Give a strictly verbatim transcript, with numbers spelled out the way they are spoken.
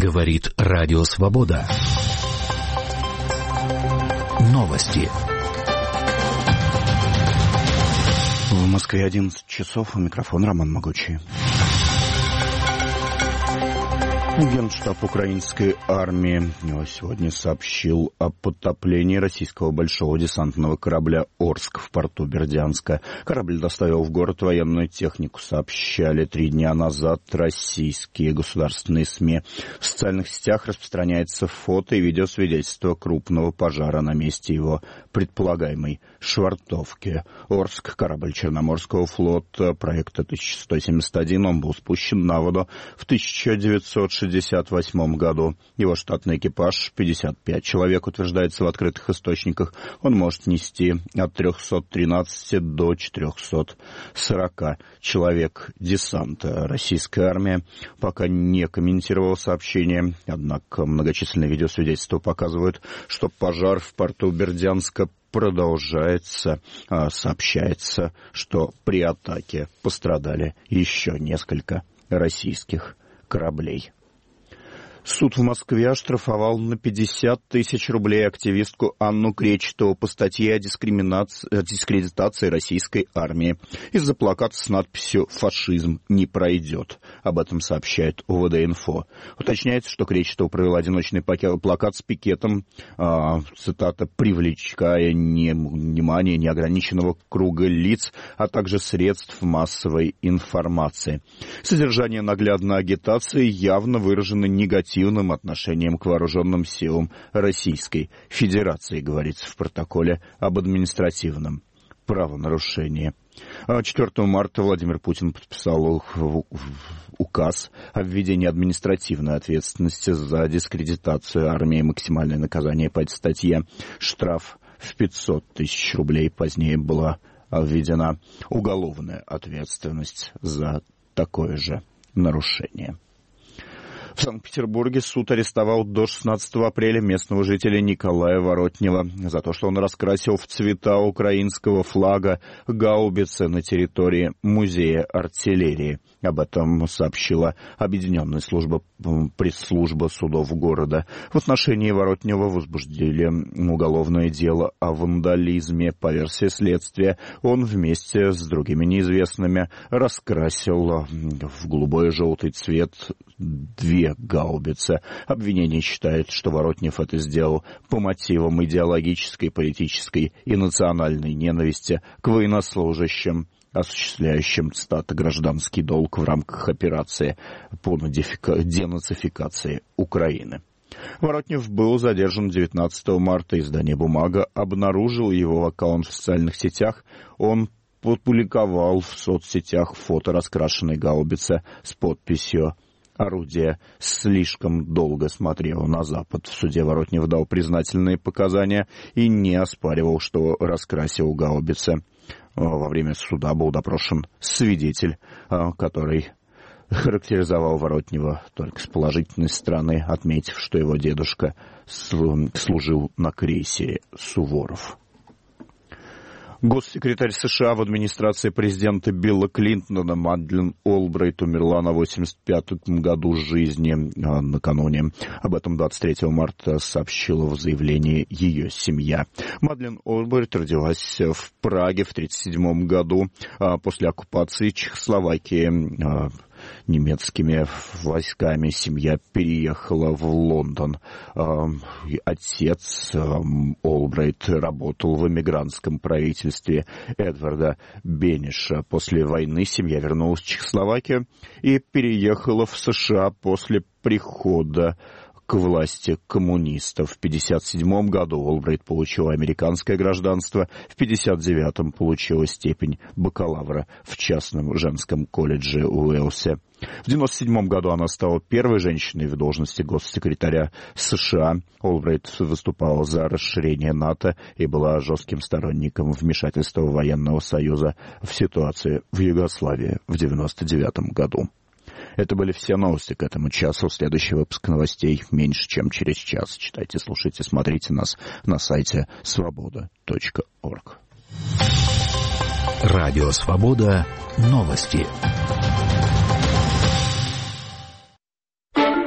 Говорит Радио Свобода. Новости. В Москве одиннадцать часов. У микрофона Роман Могучий. Генштаб украинской армии сегодня сообщил о потоплении российского большого десантного корабля «Орск» в порту Бердянска. Корабль доставил в город военную технику, сообщали три дня назад российские государственные СМИ. В социальных сетях распространяется фото и видеосвидетельство крупного пожара на месте его предполагаемой швартовки. «Орск» — корабль Черноморского флота проекта тысяча сто семьдесят один. Он был спущен на воду в тысяча девятьсот шестьдесят восьмом году. Его штатный экипаж пятьдесят пять человек, утверждается в открытых источниках. Он может нести от трехсот тринадцати до четырехсот сорока человек десанта. Российская армия пока не комментировала сообщение, однако многочисленные видеосвидетельства показывают, что пожар в порту Бердянска продолжается. Сообщается, что при атаке пострадали еще несколько российских кораблей. Суд в Москве оштрафовал на пятьдесят тысяч рублей активистку Анну Кречетову по статье о дискредитации российской армии из-за плаката с надписью «Фашизм не пройдет». Об этом сообщает ОВД-инфо. Уточняется, что Кречетова провела одиночный плакат с пикетом, цитата, «привлекая внимание неограниченного круга лиц, а также средств массовой информации». Содержание наглядной агитации явно выражено негативно отношением к вооруженным силам Российской Федерации, говорится в протоколе об административном правонарушении. четвёртого марта Владимир Путин подписал указ о введении административной ответственности за дискредитацию армии. Максимальное наказание по этой статье — штраф в пятьсот тысяч рублей. Позднее была введена уголовная ответственность за такое же нарушение. В Санкт-Петербурге суд арестовал до шестнадцатого апреля местного жителя Николая Воротнева за то, что он раскрасил в цвета украинского флага гаубицы на территории музея артиллерии. Об этом сообщила Объединенная служба, пресс-служба судов города. В отношении Воротнева возбудили уголовное дело о вандализме. По версии следствия, он вместе с другими неизвестными раскрасил в голубой и желтый цвет две гаубицы. Обвинение считает, что Воротнев это сделал по мотивам идеологической, политической и национальной ненависти к военнослужащим, осуществляющим, цитата, гражданский долг в рамках операции по денацификации Украины. Воротнев был задержан девятнадцатого марта. Издание «Бумага» обнаружил его аккаунт в социальных сетях. Он опубликовал в соцсетях фото раскрашенной гаубицы с подписью «Орудие слишком долго смотрело на Запад». В суде Воротнев дал признательные показания и не оспаривал, что раскрасил гаубицы. Во время суда был допрошен свидетель, который характеризовал Воротнева только с положительной стороны, отметив, что его дедушка служил на крейсере «Суворов». Госсекретарь США в администрации президента Билла Клинтона Мадлен Олбрайт умерла на восемьдесят пятом году жизни накануне. Об этом двадцать третьего марта сообщила в заявлении ее семья. Мадлен Олбрайт родилась в Праге в тридцать седьмом году после оккупации Чехословакии немецкими войсками. Семья переехала в Лондон. Отец Олбрайт работал в эмигрантском правительстве Эдварда Бениша. После войны семья вернулась в Чехословакию и переехала в США после прихода к власти коммунистов. В пятьдесят седьмом году Олбрайт получила американское гражданство, в пятьдесят девятом получила степень бакалавра в частном женском колледже в Уэльсе. В девяносто седьмом году она стала первой женщиной в должности госсекретаря США. Олбрайт выступала за расширение НАТО и была жестким сторонником вмешательства военного союза в ситуацию в Югославии в девяносто девятом году. Это были все новости к этому часу. Следующий выпуск новостей меньше, чем через час. Читайте, слушайте, смотрите нас на сайте свобода точка орг. Радио «Свобода». Новости.